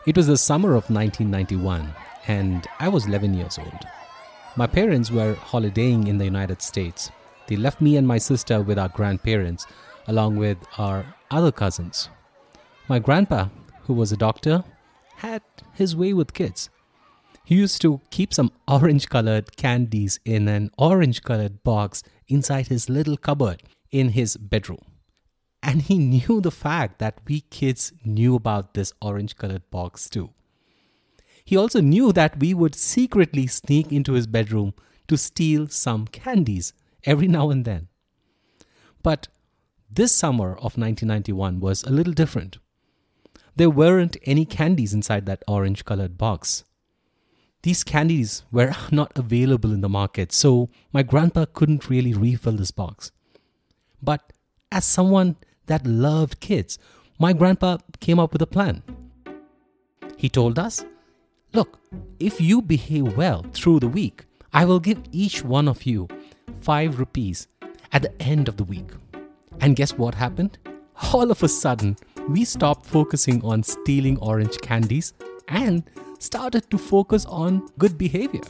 It was the summer of 1991 and I was 11 years old. My parents were holidaying in the United States. They left me and my sister with our grandparents along with our other cousins. My grandpa, who was a doctor, had his way with kids. He used to keep some orange-colored candies in an orange-colored box inside his little cupboard in his bedroom. And he knew the fact that we kids knew about this orange-colored box too. He also knew that we would secretly sneak into his bedroom to steal some candies every now and then. But this summer of 1991 was a little different. There weren't any candies inside that orange-colored box. These candies were not available in the market, so my grandpa couldn't really refill this box. But as someone that loved kids, my grandpa came up with a plan. He told us, "Look, if you behave well through the week, I will give each one of you 5 rupees at the end of the week." And guess what happened? All of a sudden, we stopped focusing on stealing orange candies and started to focus on good behavior.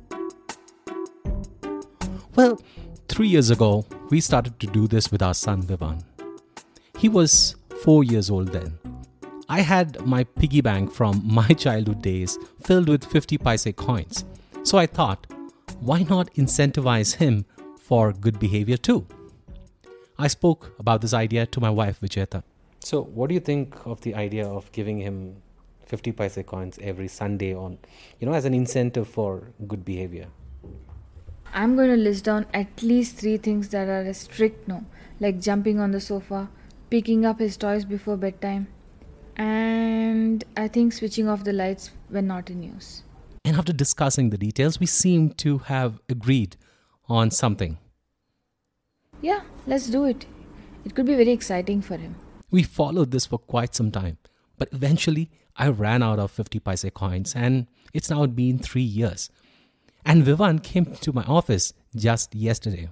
Well, 3 years ago, we started to do this with our son Vivan. He was 4 years old then. I had my piggy bank from my childhood days filled with 50 paise coins. So I thought, why not incentivize him for good behavior too? I spoke about this idea to my wife Vijayata. So what do you think of the idea of giving him 50 paise coins every Sunday as an incentive for good behavior? I'm going to list down at least 3 things that are a strict no, like jumping on the sofa, picking up his toys before bedtime, and I think switching off the lights when not in use. And after discussing the details, we seem to have agreed on something. Yeah, let's do it. It could be very exciting for him. We followed this for quite some time, but eventually I ran out of 50 paise coins and it's now been 3 years. And Vivan came to my office just yesterday.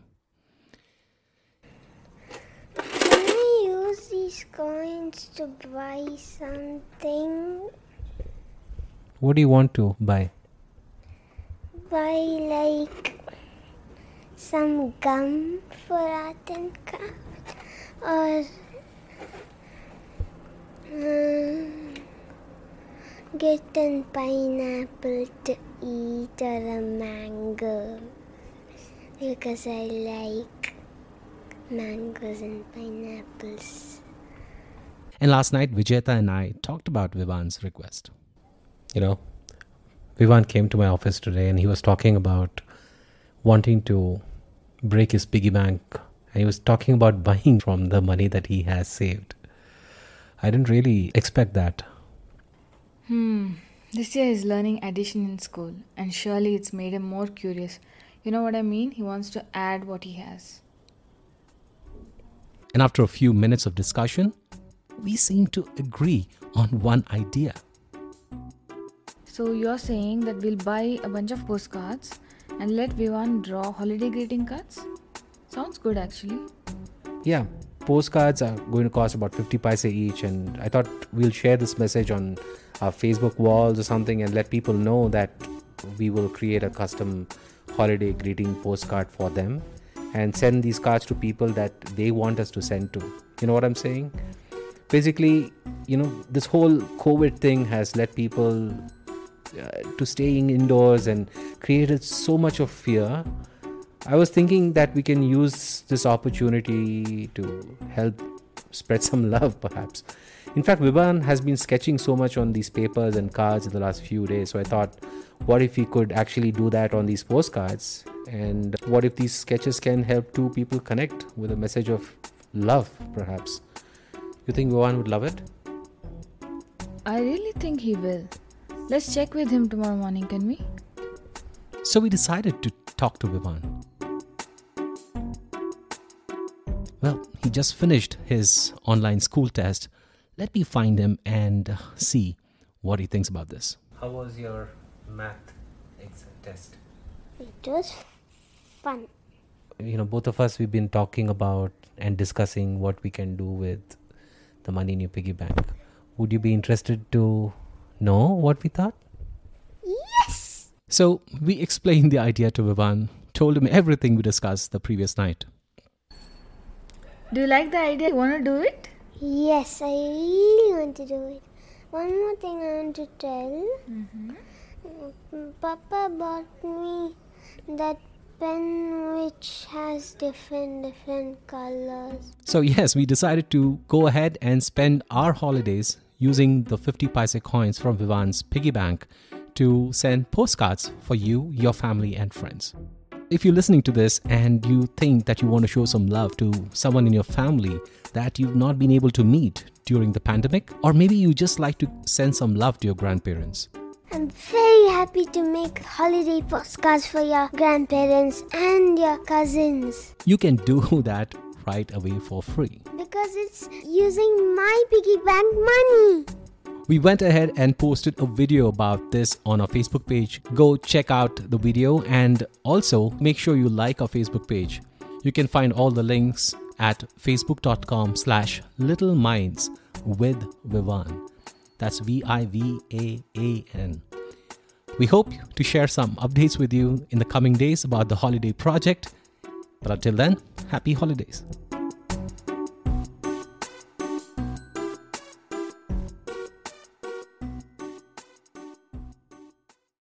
Can I use these coins to buy something? What do you want to buy? Buy like some gum for art and craft, or get a pineapple to eat, or a mango, because I like mangoes and pineapples. And last night, Vijayata and I talked about Vivan's request. Vivan came to my office today and he was talking about wanting to break his piggy bank. And he was talking about buying from the money that he has saved. I didn't really expect that. This year he's learning addition in school, and surely it's made him more curious. You know what I mean? He wants to add what he has. And after a few minutes of discussion, we seem to agree on one idea. So you're saying that we'll buy a bunch of postcards and let Vivan draw holiday greeting cards? Sounds good actually. Yeah, postcards are going to cost about 50 paise each, and I thought we'll share this message on our Facebook walls or something and let people know that we will create a custom holiday greeting postcard for them and send these cards to people that they want us to send to. You know what I'm saying? Basically, this whole COVID thing has led people to staying indoors and created so much of fear. I was thinking that we can use this opportunity to help spread some love, perhaps. In fact, Vivan has been sketching so much on these papers and cards in the last few days. So I thought, what if we could actually do that on these postcards? And what if these sketches can help 2 people connect with a message of love, perhaps? You think Vivan would love it? I really think he will. Let's check with him tomorrow morning, can we? So we decided to talk to Vivan. Well, he just finished his online school test. Let me find him and see what he thinks about this. How was your math test? It was fun. Both of us, we've been talking about and discussing what we can do with the money in your piggy bank. Would you be interested to No, what we thought? Yes! So we explained the idea to Vivan, told him everything we discussed the previous night. Do you like the idea? You want to do it? Yes, I really want to do it. One more thing I want to tell. Papa bought me that pen which has different colors. So yes, we decided to go ahead and spend our holidays using the 50 paise coins from Vivan's piggy bank to send postcards for you, your family and friends. If you're listening to this and you think that you want to show some love to someone in your family that you've not been able to meet during the pandemic, or maybe you just like to send some love to your grandparents, I'm very happy to make holiday postcards for your grandparents and your cousins you can do that right away for free. because it's using my piggy bank money. We went ahead and posted a video about this on our Facebook page. Go check out the video and also make sure you like our Facebook page. You can find all the links at facebook.com/Little Minds with Vivan. That's Vivan. We hope to share some updates with you in the coming days about the holiday project. But until then, happy holidays.